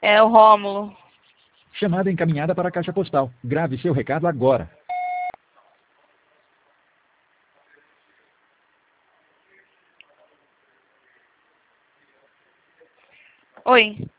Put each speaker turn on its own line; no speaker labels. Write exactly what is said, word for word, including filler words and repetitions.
É o Rômulo.
Chamada encaminhada para a caixa postal. Grave seu recado agora.
Oi.